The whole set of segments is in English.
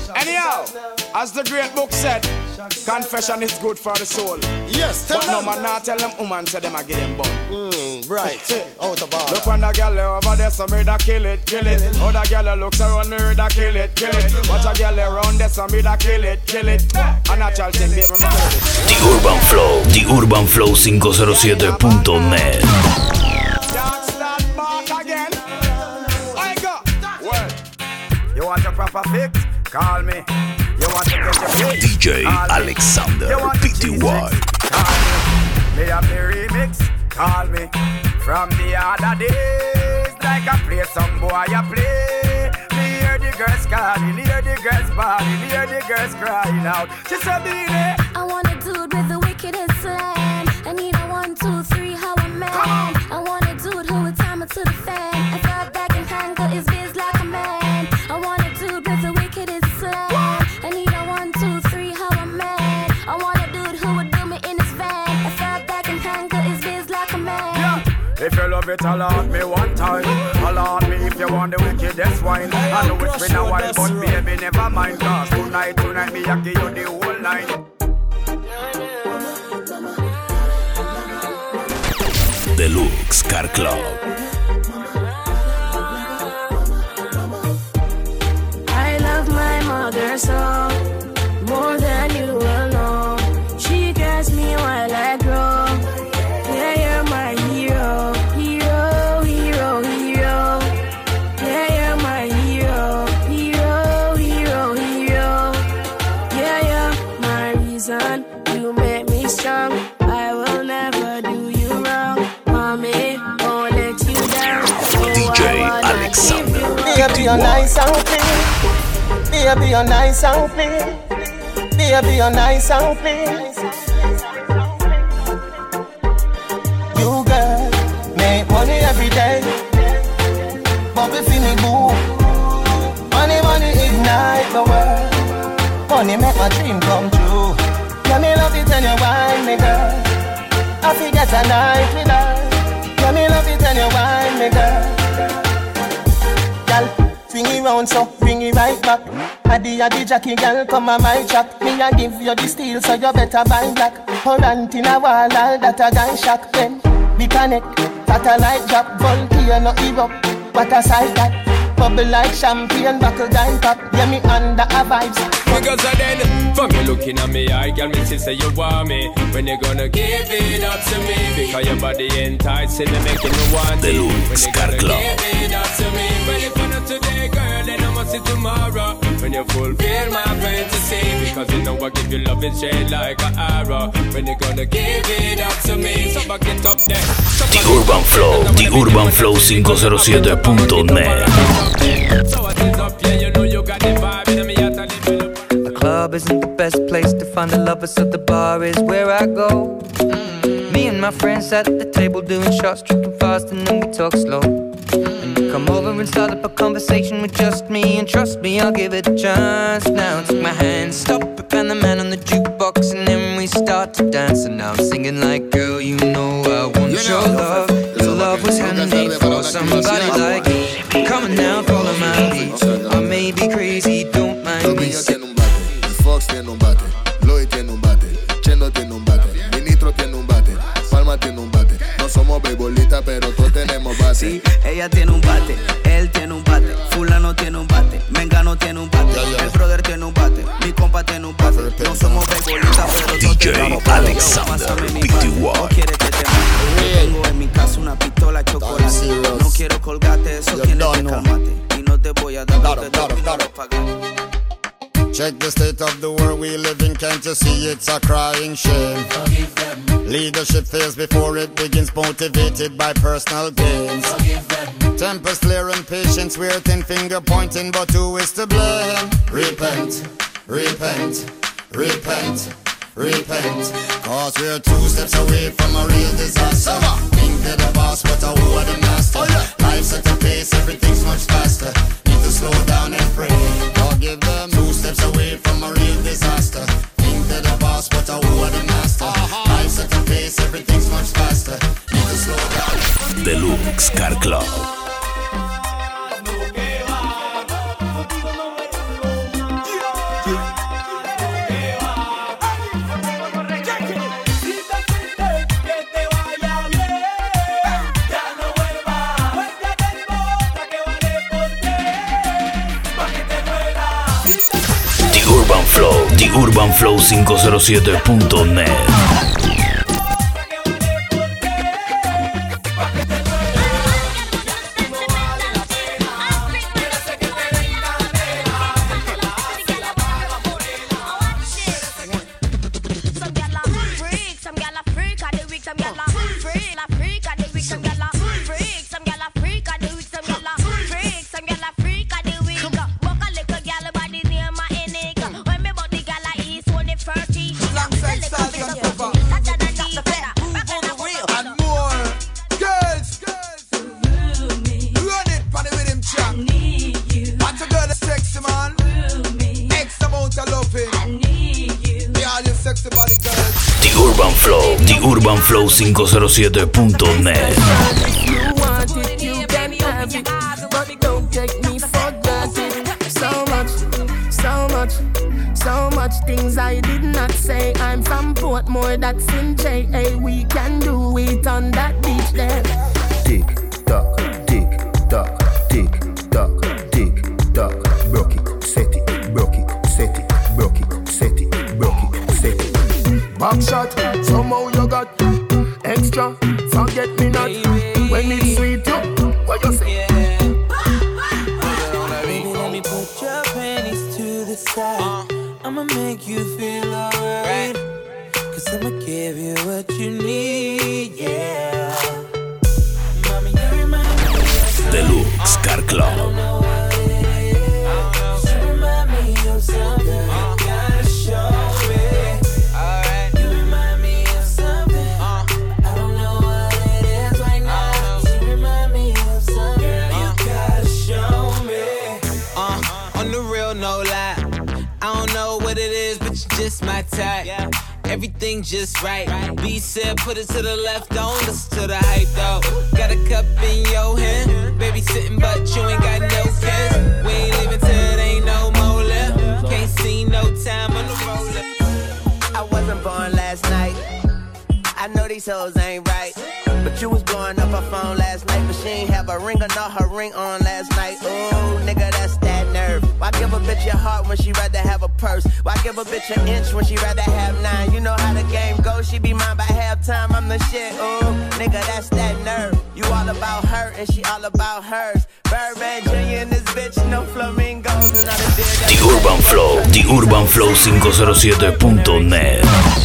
Anyhow, as the great book said, confession is good for the soul. Yes, tell but them. no man not tell them woman say them a give them bun. Right, out of order. Look on the girl over there, some me da kill it, kill it. Other girl looks around me, da kill it, kill it. Watch a girl around there, some me da kill it, kill it. A natural thing, baby, me kill it. The Urban Flow, The Urban Flow 507.net. You want a proper fix? Call me. You want to get your fix? DJ Alexander PTY. Call me. Me have the remix. Call me. From the other days, like I play some boy I play. Me hear the girls calling, hear the girls bawling, hear the girls crying out. She said, "Beanie, I want a dude with the wickedest slang. I need a 1, 2, 3, how a man. I want a dude who would time it to the fan. I thought back and handle his biz like a man. I want a dude with the wickedest slang. I need a 1, 2, 3, how a man. I want a dude who would do me in his van. I thought back and handle his biz like a man. Yeah. If you love it, allow me one time. Allow me if you want the wickedest wine. I know it's been a while, but baby, never mind. Cause tonight, me, I give you the whole night. Deluxe Car Club. I love my mother so, more than you will know. She cares me while I grow. Yeah, you're my hero, hero, hero, hero. Yeah, you're my hero, hero, hero, hero. Yeah, you're my reason, you make me strong. I will never do you wrong. Mommy, won't let you down. DJ Alexander. Baby, you're nice and clean. Baby, you're nice and clean. Baby, you're nice and clean. You girl, make money every day. Bubble for me boo. Money, money ignite the world. Money make my dream come true. Yeah, me love it when you wine me, girl. I forget a night with her. Yeah, me love it when you wine me, girl. Girl, swing it round so bring it right back. Addy Jackie, girl, come on my track. Me a give you the steel, so you better buy black. Current in a wall, all that a guy shock. Then we connect, satellite drop, volcano erupt. What a sight that, bubble like champagne, buckle guy pop. Yeah, me under a vibes. Because I then, from you looking at me, I can me say you want me. When you gonna give it up to me? Because your body enticing me, making me want it. Deluxe Car Club. Give it up to me. Well, if not today, girl, then I must see tomorrow. When you fulfill my fantasy, because you know I give you love and shade like an arrow. When you gonna give it up to me? So back it up there. The Urban Flow, The Urban Flow 507.net. So what is up, yeah, you know you got the vibe in me, I tell you. The club isn't the best place to find the lovers, so the bar is where I go. Me and my friends at the table doing shots, tripping fast, and then we talk slow. And you come over and start up a conversation with just me, and trust me, I'll give it a chance. Now take my hand, stop it, and the man on the jukebox, and then we start to dance. And now I'm singing like, girl, you know I want your love. Your love was handmade for somebody like me. Come on now, follow my lead. I may be crazy, don't mind me. Fox tiene un bate, Lloyd tiene un bate, Chendo tiene un bate, Ministro tiene un bate, Palma tiene un bate. No somos beisbolistas, pero todos tenemos bate. Sí, ella tiene un bate, él tiene un bate, fulano tiene un bate, Mengano tiene un bate, el brother tiene un bate, mi compa tiene un bate. No somos beisbolistas, pero todos tenemos bate. Alexander PTY. No quieres que te mate. Tengo en mi casa una pistola chocolate. No quiero colgarte, eso tienes que calmarte. Y no te voy a dar lo que te pido pagar. Check the state of the world we live in, can't you see it's a crying shame? Forgive them. Leadership fails before it begins, motivated by personal gains. Forgive them. Tempers clear and patience, we're thin finger pointing, but who is to blame? Repent, repent, repent, repent. Cause we're 2 steps away from a real disaster. Think they're the boss, but who are the master? Life's at a pace, everything's much faster. Need to slow down and pray. Forgive them. 2 steps away from a real disaster. Think they're the boss, but who are the master? Life's at a pace, everything's much faster. Need to slow down. Deluxe Car Club. Urban Flow, The Urban Flow 507.net. The Urban Flow 507.net. You want it, you can have it, but don't take me for granted. So much things I did not say. I'm from Portmore, that's in JA. We can do it on that beach there. Tick tock, tick tock, tick tock, tick tock. Broke it, set it, broke it, set it, broke it, set it, broke it, set it. Back shot, somehow you got extra. Forget me not when it's sweet. You, what you say? Baby, let me put your panties to the side. I'ma make you feel alright. Cause I'ma give you what you need, yeah. Mommy, you remind me of something. Deluxe Car Club. I don't know what it is. You remind me of something. You gotta show me. Alright. You remind me of something. I don't know what it is right now. You remind me of something. You gotta show me. On the real, no lie. I don't know what it is, but you're just my type. Everything just right. B said, put it to the left, don't listen to the hype though. Got a cup in your hand, baby sitting, but you ain't got no kiss. We ain't leaving till it ain't no more left. Can't see no time on the roller. I wasn't born last night. I know these hoes ain't right. But you was blowing up her phone last night, but she ain't have a ring or not her ring on last night. Ooh, nigga, that's that nerve. Why give a bitch your heart when she rather have a purse? Why give a bitch an inch when she rather have 9? You know how the game goes, she be mine by halftime, I'm the shit. Ooh, nigga, that's that nerve. You all about her and she all about hers. Birdman Jr. and this bitch, no flamingos. And I done did that. The Urban Flow, The Urban Flow 507.net.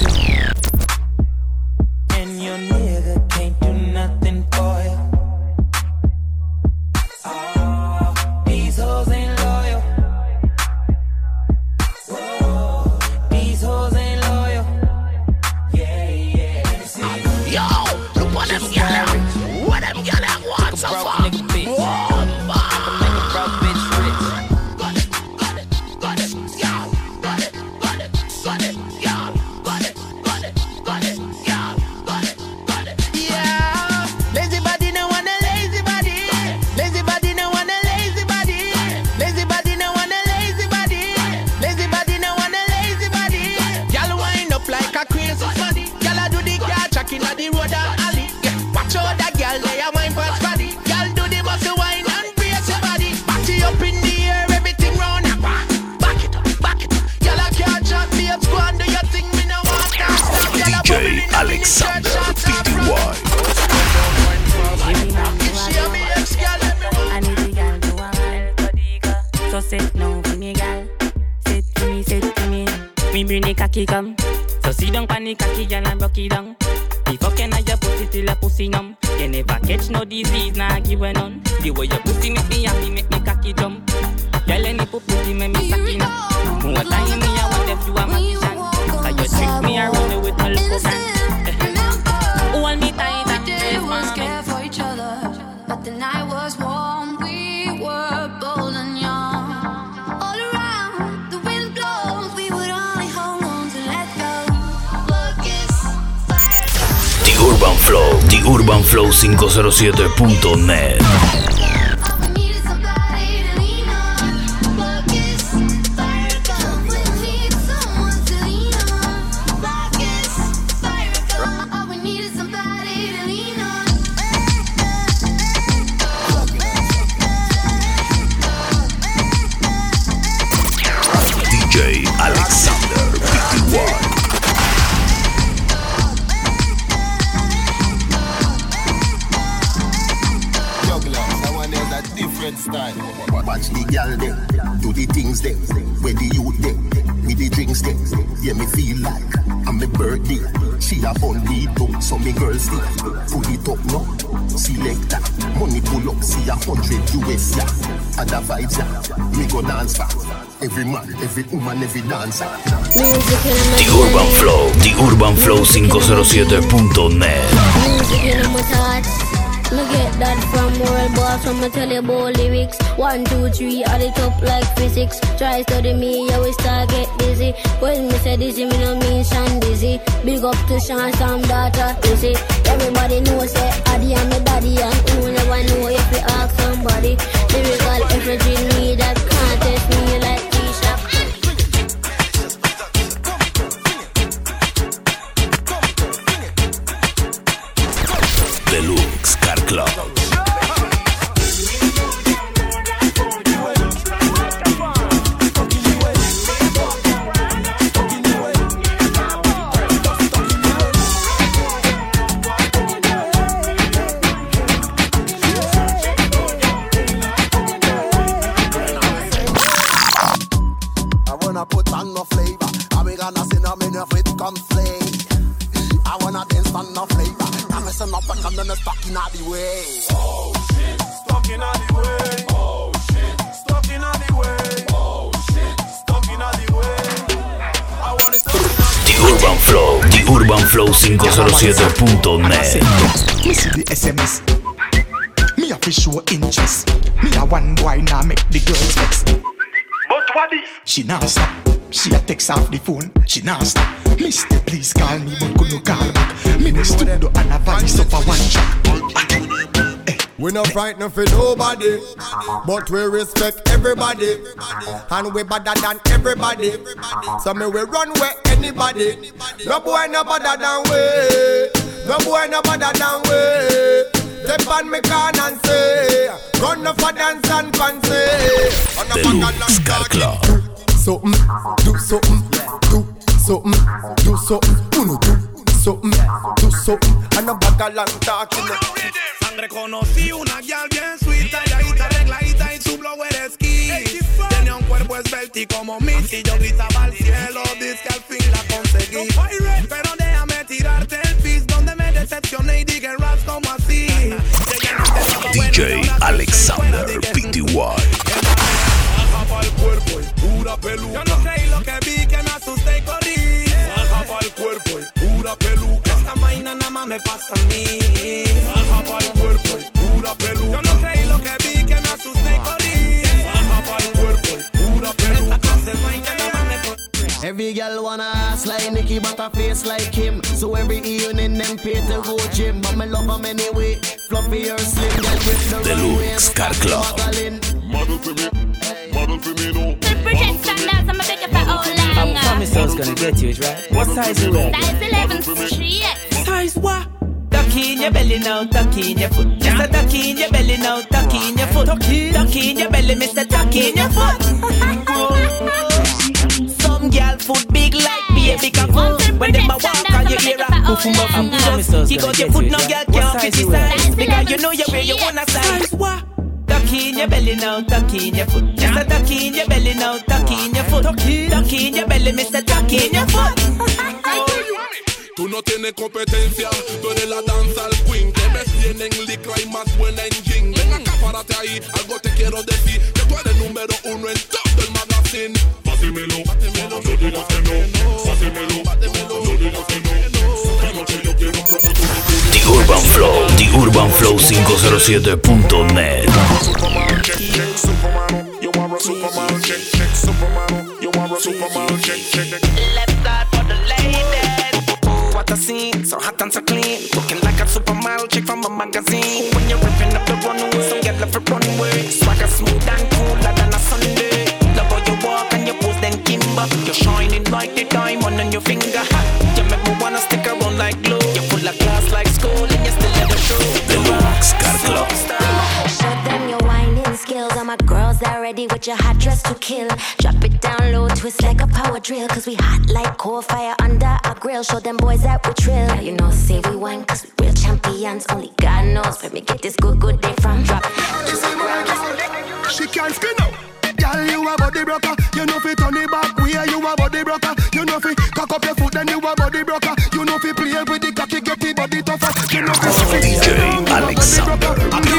Alexander PTY. I need the girl to a while, so sit now for me, girl. Sit to me. Me bring the cocky come. So sit down pan the cocky, girl, and broke it down. If I can have your pussy till a pussy numb. You never catch no disease, nah give a none. The way your pussy make me happy, make me cocky jump. Girl, any pussy make me sucky now. More time me, I want them to a magician. So you trick me around me with no little man. Hold me tight and we was scared for each other, but the night was warm. We were bold and young. All around, the wind blows. We would only hold on to let go. The Urban Flow, The Urban Flow 507.net. DJ Alex. Do the things them, where the youth them, with the drinks them. Yeah, me feel like I'm my birthday. She a fun lead up, so me girl still pull it up now. Selector, money pull up, see $100 US, yeah. Other vibes, yeah. Me go dance back. Every man, every woman, every dancer. The Urban Flow, The Urban Flow 507.net. Music in my thoughts. Me get that from world boss, from me tell you about lyrics. 1, 2, 3, add it up like physics. Try study me, you will start get dizzy. When me say dizzy, me no mean Sean Dizzy. Big up to Sean, some daughter, Dizzy. Everybody knows say Addy and me daddy, and who never know if you ask somebody. Lyrical everything me that can't test me like T-Shop. Deluxe Car Club. Stuck in all the way. Oh shit, stuck in all the way. Oh shit, stuck in all the way. Oh shit, stuck in all the way. I want it stuck in all the way. The Urban Flow, The Urban Flow 507.net. Me see the SMS. Me have to show interest. Me a one boy now make the girls vex. But what is? She now stop. She a text off the phone. She now stop. Mister, please call me, but could no call back. Me no studio and a voice up a one track. We no frightened for nobody, but we respect everybody, and we better than everybody. So me we run where anybody. No boy no better than we. No boy no better than we. Step on me can and say, run up for dance and fancy. Deluxe Car Club. Something, do something, do something, do something. Uno do something, do something. And a bag of long talking. Reconocí una gal bien suita, llaguita, arregladita y su blower esquí. Tenía un cuerpo esbelto y como Missy, yo gritaba al cielo, dice que al fin la conseguí. Pero déjame tirarte el piso donde me decepcioné y dije raps como así. DJ Alexander PTY. Baja pa'l cuerpo y pura peluca. Yo no creí lo que vi, que me asusté y corrí. Baja pa'l cuerpo y pura peluca. Esta vaina nada más me pasa a mí. Baja pa'l cuerpo y pura peluca. Yo no creí lo que vi, que me asusté y corrí. Baja pa'l cuerpo y pura peluca. Esta clase de vaina nada más me pasa. Every girl wanna ass like Nicki, but a face like him. So every evening them pay to go gym. But me love them anyway. Fluffy or slim, girl with the Deluxe Car Club. Model for me, model for me, no. The pretend standards, I'ma take it for all long. I promise I was gonna get you it right. What size you wear? Size 11, 3X. Size what? Tuck in your belly now, tuck in your foot. Just a tuck in your belly now, tuck in your foot. Tuck in your belly, Mr. Tuck in your foot. Some girl foot big like baby cock. When them a walk and you hear a poof poof. You got your foot, no girl can't criticize. Because you know you where you wanna size. Tuck in your belly now, tuck in your foot. Just a tuck in your belly now, tuck in your foot. Tuck in your belly, Mr. Tuck in your foot. Tú no tienes competencia, tú eres la danza al queen. Te ves bien en licra y más buena en jean. Ven acá, párate ahí, algo te quiero decir. Que tú eres número 1 en todo el magazine. Pásemelo, no digas que no. Pásemelo, no digas que no. Esta noche yo quiero probar tu The Urban Flow, The Urban Flow 507.net. You are a Superman, check, check, Superman. You are a Superman, check, check. Left side for the ladies. What a scene, so hot and so clean. Looking like a supermodel chick from a magazine. When you're ripping up the runway, some get left for running way. Swagger smooth and cooler than a Sunday. Love how you walk and you pose then kimber. You're shining like the diamond on your finger. You make me wanna stick around like glue. You're full of class like school and you still never show. Deluxe Car Club. Show them your whining skills. All my girls are ready with your hot dress to kill. Drop it down low, twist like a power drill. Cause we hot like coal fire under our grill. Show them boys that we trill. You know, say we won cause we real champions. Only God knows where me get this good day from. Drop. She can't spin out. Girl, you a body broker. You know fi turn it back way. You a body broker. You know fi cock up your foot, then you a body broker. You know fi play with the cocky, get the body tougher. You know fi DJ Alexander.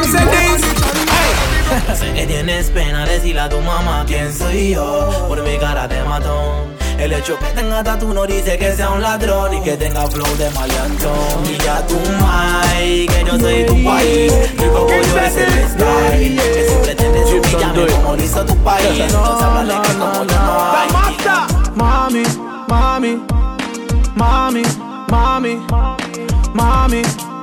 Sé que tienes pena decirle a tu mamá quién soy yo. Por mi cara de matón. El hecho que tenga tatu no dice que sea un ladrón y que tenga flow de maleantón. Y ya tu mai, que yo soy tu país. Mi cogollo es el style. Que si pretendes humillarme como lo hizo tu país, entonces háblale que como yo no hay. Mami, mami, mami, mami, mami.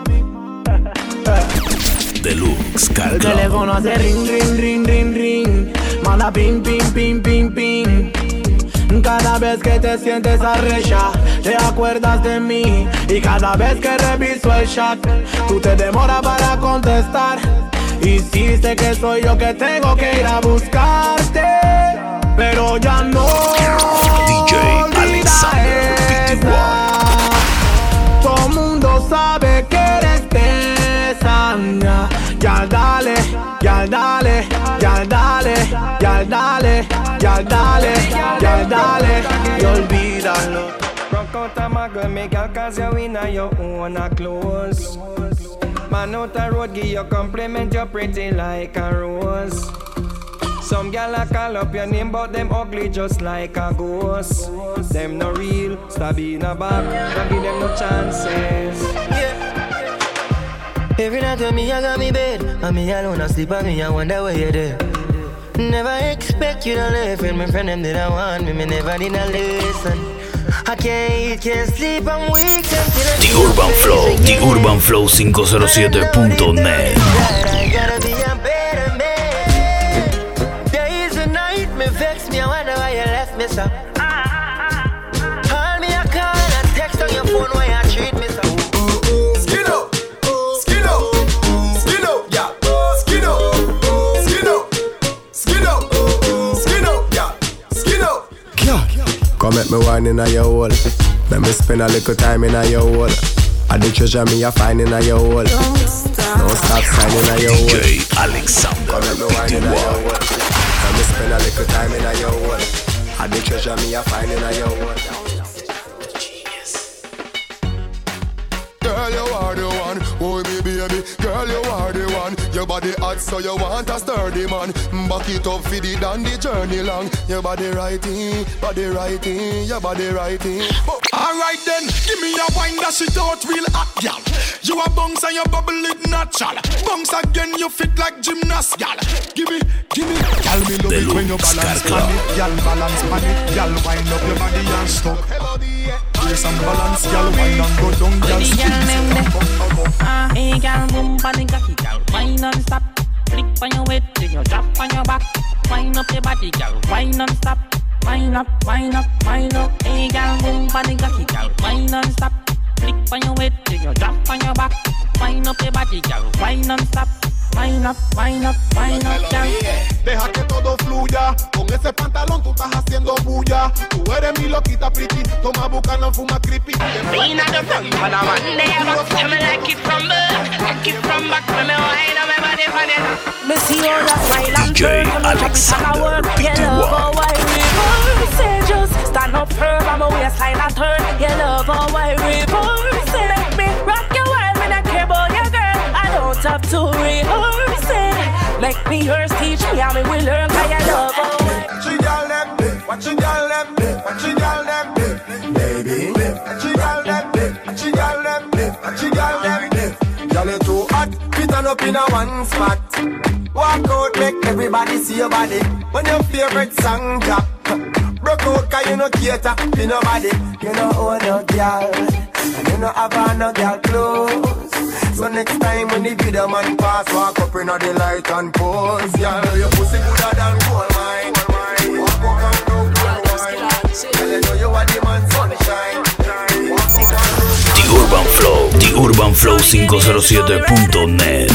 Deluxe El teléfono hace ring, ring, ring, ring, ring. Manda ping, ping, ping, ping, ping. Cada vez que te sientes arrecha, te acuerdas de mí. Y cada vez que reviso el chat, tú te demoras para contestar. Y sí sé que soy yo que tengo que ir a buscarte, pero ya no. DJ Alexander. Todo mundo sabe que eres esa. Ya dale, ya dale, ya dale, ya dale, ya dale, ya dale, y olvídalo. Rock out a muggle, make a cause you in your own clothes. Man out the road, give you compliment, you're pretty like a rose. Some gal a call up your name, but them ugly just like a ghost. Them no real, stab in a back, don't give them no chances. Every night when me I got me bed, and me alone I sleep and me I wonder where you're there. Never expect you to live, and my friend them did I want me never did I listen. I can't eat, can't sleep, I'm weak until The Urban Flow, The Urban Flow 507.net. I gotta be a better man. There is a night me vex me, I wonder why you left me so. Call me a call and I text on your phone why you treat me so. Come make me wine in a your hole. Let me spend a little time in a your hole. I the treasure me a find in a your hole. Don't stop signing a your hole. DJ Alexander. Come make me wine in a your hole. Let me spend a little time in a your hole. I the treasure me a find in a your hole. Girl, you are the one, oh me baby. Girl, you are the one. Your body hot, so you want a sturdy man. Back it up for the down the journey long. Your body righty, your body righty. Alright then, give me a wine that shit out real hot, gal. You a bounce and you bubble it natural. Bounce again, you fit like gymnast, gal. Give me, gal, me love it when you balance on it, gal, balance on it, gal, wind up your body and stuck. Play some balance, gal, wind and go down, gal. Hey gal, boom, body cocky, gal, wine non-stop. Flick on your head, then you drop on your back. Wind up your body, gal, wine non-stop. Wind up, wind up, wind up. Hey gal, boom, body cocky, gal, wine non-stop. Flick on your head, then you drop on your back. Wind up your body, gal, wine non-stop. Wind up, wind up, wind up, gal. Deja que todo fluya. Con ese pantalón tú estás haciendo bulla. Tú eres mi loquita pretty. Toma bucano, fuma creepy. Being at the front, but I'm one day I was coming like it from back. Like it from back when me wine on my body for it. Me see all that smile and turn. Alexander, PT1. Why reverse? Just stand up firm. I'm a waistline and turn. You love how I reverse. Make me rock your world. Me not care about your girl. I don't have to rehearse it. Make me yours, teach me how me will learn. Cause you love how Watch you girl them, watch you girl them, watch you girl them, baby. Watch you girl them, watch you girl them, watch you girl them. Girl you too hot, fit on up in a one spot. Walk out, make everybody see your body. When your favorite song drop, broke out 'cause you no cater to nobody. You no own no girl, and you no have no girl clothes. So next time when the video man pass, walk up in the light and pose. Girl, your pussy gooder than gold mine. Walk up and do gold wine. Girl, you know you are the man sunshine. Walk up and do The Urban Flow, The Urban Flow 507.net.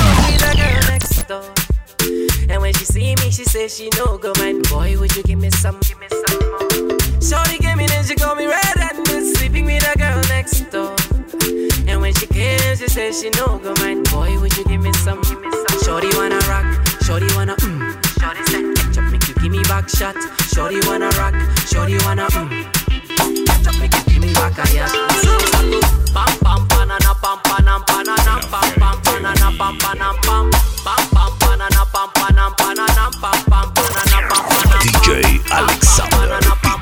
And when she see me, she says she no go mind. Boy, would you give me some more? Shorty gave me, then she called me red-handed, sleeping with a girl next door. And when she came, she said she no go mind. Boy, would you give me some? Shorty wanna rock, shorty wanna Shorty said ketchup make you give me back. Shorty wanna rock, shorty wanna jump it, give me back a yeah. Pam pam banana pam panam panam pam pam banana pam panam pam pam pam banana pam panam panam pam pam banana pam panam. DJ Alexander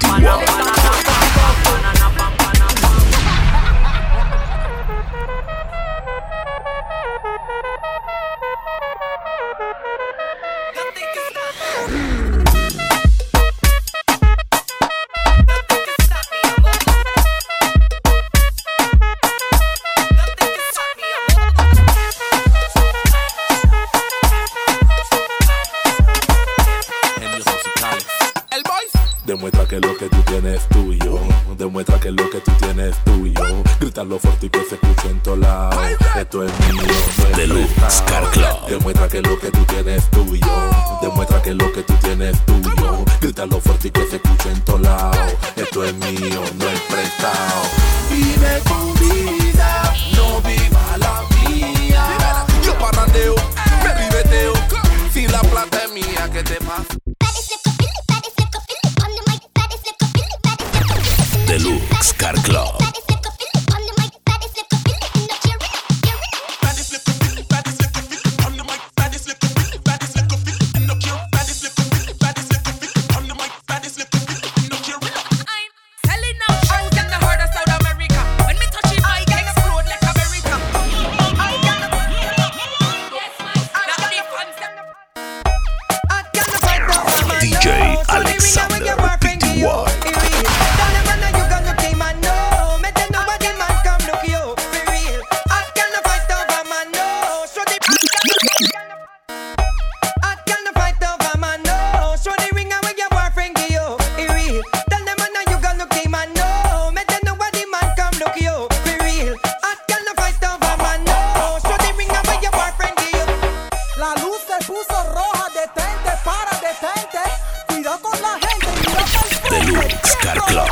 Demuestra que lo que tú tienes es tuyo. Demuestra que lo que tú tienes es tuyo. Grítalo fuerte y que se escuche en todos lados. Esto es mío, no es Deluxe Car Club. Demuestra que lo que tú tienes es tuyo. Demuestra que lo que tú tienes es tuyo. Grítalo fuerte y que se escuche en todos lados. Esto es mío, no es prestado. Vive tu vida, no viva la mía. Yo parrandeo, me ribeteo. Si la plata es mía, ¿qué te pasa? Deluxe Car Club. DJ Alexander PTY. Deluxe Car Club.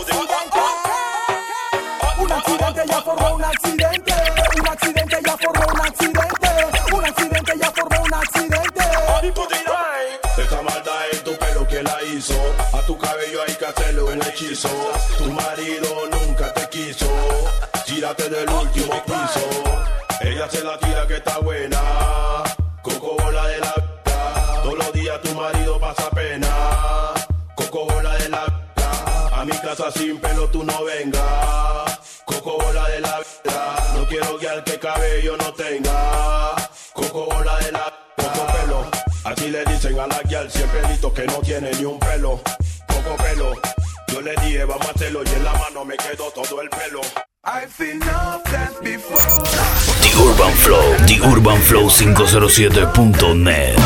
Un accidente ya formó un accidente. Un accidente ya formó un accidente. Un accidente ya formó un accidente. Esta maldad en tu pelo que la hizo. A tu cabello hay que hacerle un hechizo. Tu marido nunca te quiso. Tírate del último piso. Ella se la tira que está buena. Coco bola de la vida. Todos los días tu marido pasa pena. Coco bola de la vida. A mi casa sin pelo tú no vengas. Coco bola de la vida. No quiero que al que cabello no tenga. Coco bola de la poco pelo. Así le dicen a la guial siempre listo que no tiene ni un pelo. Poco pelo. Yo le dije vamos a hacerlo y en la mano me quedó todo el pelo. I've seen enough that before. The Urban Flow, The Urban Flow 507.net.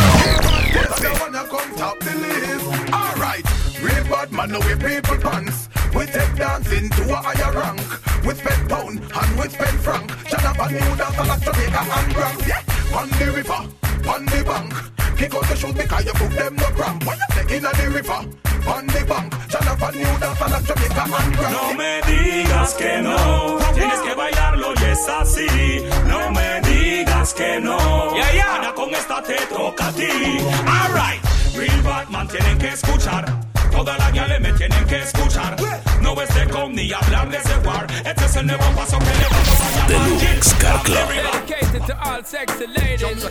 Alright, real bad man, no we people pants. We take dancing to a higher rank. We spend pound and we spend franc. Shut up and new dance like Jamaica and Grand. Yeah, on the river, on the bank. Kick out the shoes because you put them no cramp. When you take in the river, on the bank. Shut up and new dance like Jamaica and Grand. No me digas que no, tienes que bailarlo y es así. No me digas que no, ahora con esta te toca a ti. Alright, real Batman tienen que escuchar. Todas las guiales me tienen que escuchar. No es de con ni hablar de ese war. Este es el nuevo paso que le vamos a llamar Deluxe Car Club. Dedicated to all sexy ladies.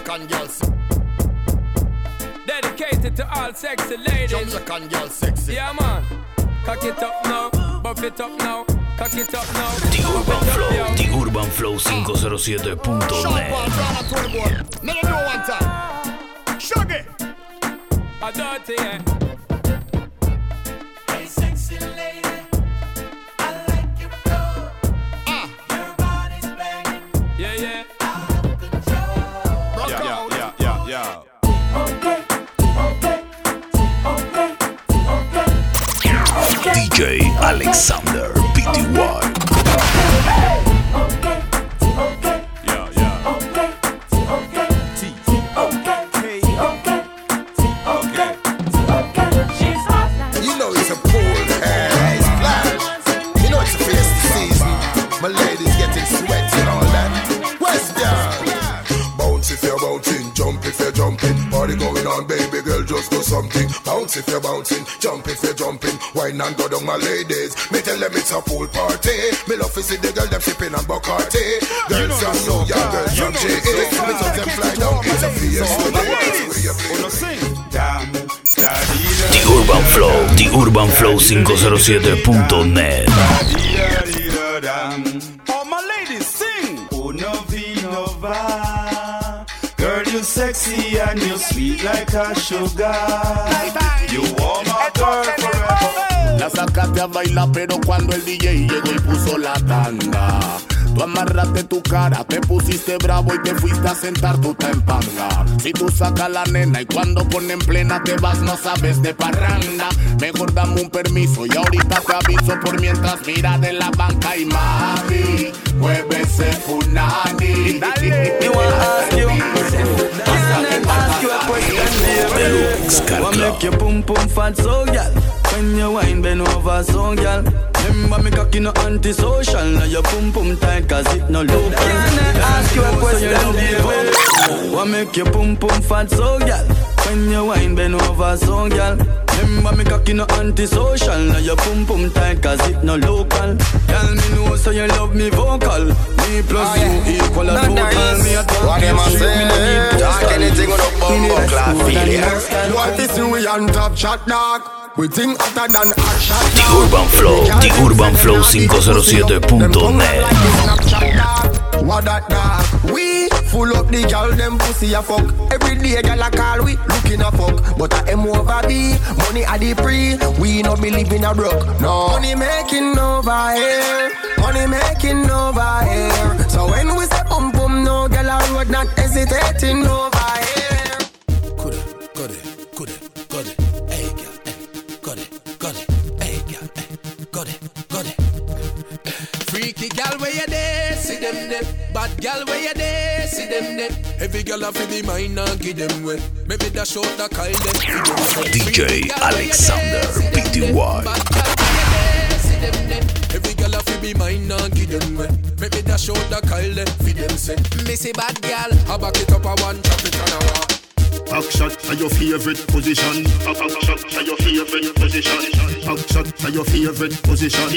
Dedicated to all sexy ladies. Sexy. Yeah man. Cock it up now, buff it up now. Cock it up now. The Urban Flow, The Urban Flow 507.net. Let me know one time. Shuggy. A dirty, yeah. Hey sexy lady, I like your flow. Your body's banging. Yeah, yeah. Out of control. Yeah. Okay. DJ Alexander PTY. You know it's a pool, it's flash. You know it's a festive season. My ladies getting sweaty and all that. West down. Bounce if you're bouncing, jump if you're jumping. Party going on, baby girl, just do something. Bounce if you're bouncing, jump if you're jumping, wine and go down, my ladies. Me tell them it's a pool party. Me love to see the girl them sipping on Bacardi. Girls from New York, girls from JA. Me tell them fly down, it's a fiesta. The Urban Flow, The Urban Flow 507.net. All my ladies sing. Oh Nova, girl you sexy and you sweet like a sugar. You are my girl forever. La sacaste a bailar pero cuando el DJ llegó y puso la tanda, tú amarraste tu cara, te pusiste bravo y te fuiste a sentar, tú te empanga. Si tú sacas la nena y cuando ponen plena te vas, no sabes de parranda. Mejor dame un permiso y ahorita te aviso por mientras mira de la banca y mami, mueve ese punani. You wanna ask you, ask you a question, baby. What make you pum pum fat so girl? When you wine bend over so girl. Remember me cocky no antisocial. Now your pum pum tight cause it no look. Can I ask you a question, baby? What make you pum pum fat so girl? When you wine bend over so girl. Remember me cocky no antisocial. Now your pum pum tight cause it no local. Tell me no so you love me vocal. Me plus you equal a total. Me a what am I saying? Talk anything with a bumbo class feeling. What is we on top shot dog? We think hotter than hot shot. The Urban Flow, The Urban Flow 507.net. What that dog? We full up the girl, them pussy a fuck. Every day girl a call we looking a fuck. But a M over B, money a the pre. We no believe in a broke. No money making over here, money making over here. So when we say pum pum, no girl a road not hesitating over here. Got it. Hey girl, got it. Hey girl, got it. Freaky girl where you there, see them there. Bad girl where you there, see them there. Every girl a fi be mine and give them way. Maybe dash out the Kyle them. DJ Alexander Pty. Bad girl where you there, see them there. Every girl a fi be mine and give them way. Maybe dash out the Kyle them. Fi them say, Missy bad girl, I back it up a one, drop it on a walk. Back shot are your favorite position. Back shot are your favorite position. Back shot are your favorite position.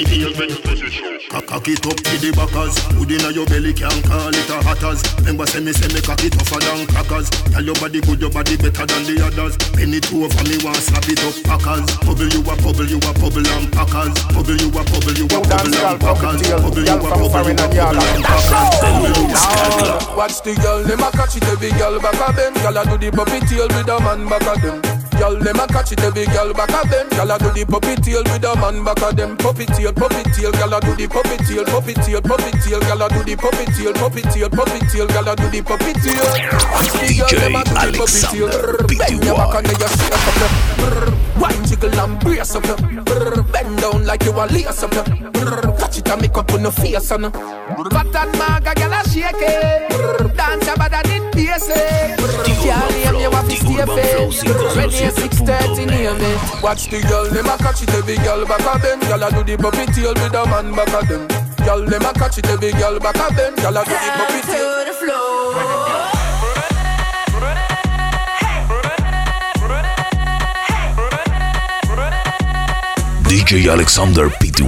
Cock it up to the backers. Put in your belly, can't call it a hatters. Remember say me cock it tougher than crackers. Tell your body good, your body better than the others. Penny two over me, want slap it up packers. Bubble you a bubble and packers. Bubble you a bubble and packers. Bubble you a bubble and packers. Watch the girl, them a catch it, every girl back a bend. Girl a do the puppy tail with a man back of them. Girl, them a catch it, every girl back of them. Girl a do the puppy tail with a man back of them. Puppy tail, girl a do the puppy tail. Girl a do the puppy tail. Girl a do the puppy tail. DJ Alexander Pty. Bend your back and you shake up them. Wine jiggle and brace up them. Bend down like you a lace up them. Catch it and make up on the face on them. Fat and maga, girl a shake it. Dance about that it basic. Can't name you have to stay fake. Ready at 6:30 near me. Watch the girl, them a catch it, every girl back of them. Girl a do the puppy tail with a man back of them. Girl, them a catch it, every girl back of them. Girl a do the puppy tail to the floor. DJ Alexander Pty.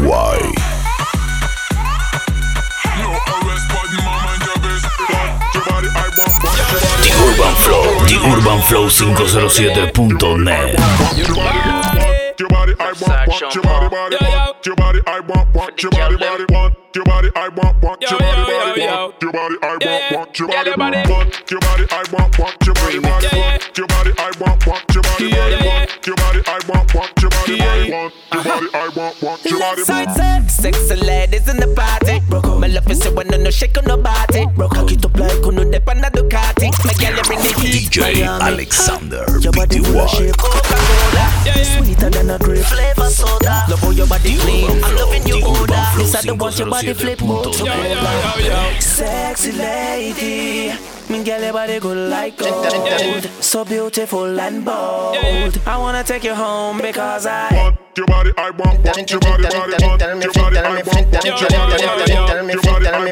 The Urban Flow 507.net. Your body, I want, your body, your body, I want, your body, want, your body, I want, your body, want, your body, I want, your body, want, your body, I want, your body, want, your body, I want, your body, want, your body, I want, your body, want, your body, I want, your body. Sexy ladies in the party. My love is when no shake on nobody. Cock it up like uno de pana Ducati. My girl bring the heat. DJ Alexander Pty. Sweeter than a grape flavor soda. Love how your body clean. I'm loving you odor. Yes, I don't want your body flip mode. Sexy lady, me girl your body good like gold. So beautiful and bold. I wanna take you home because I want your body, I want your body, want your body, I want your body,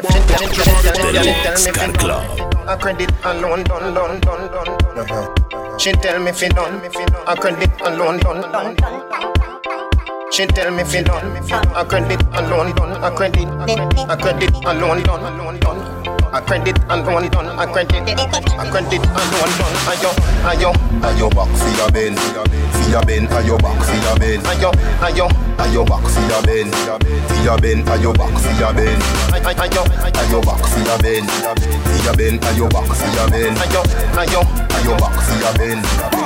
The Car Club. A credit alone, done. She tell me fi done, a credit alone done. She tell me fi done, a credit alone done. A credit alone done. A credit alone done. A credit alone done. Ayo back for your ben, ayo back for your ben, ayo back for your ben, ayo back for your ben, ayo back for your ben, ayo back for your ben, ayo back for your ben.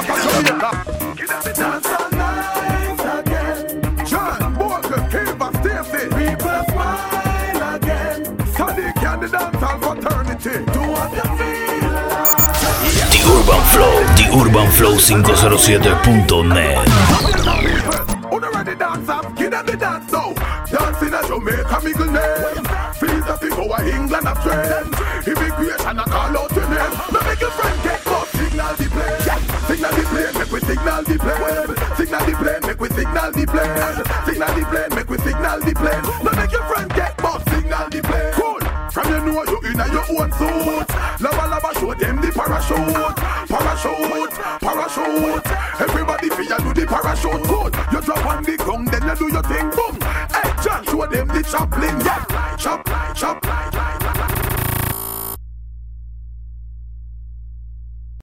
Dance all night again. John, Morgan, Kiva, Stacy. People smile again. Sunday can the dance all fraternity. Do what you feel like. The Urban Flow, theurbanflow507.net. On the ready dance up, get on the dance now. Dancing at Jamaica, Miguel name. Feel the people of England of trend. Immigration, I call out your name. No make your friend get caught. Signal the plane, signal the plane, make we signal the plane. Signal the plane, make we signal the plane. Signal the plane, make we signal the plane. No make your friend get caught. Signal the plane. Cool. From you know you in your own suit. Lava show them the parachute. Parachute. Everybody feel you do the parachute. Good. You drop on the ground, then you do your thing. Boom. Hey, John, show them the chop line. Yeah. Chop line.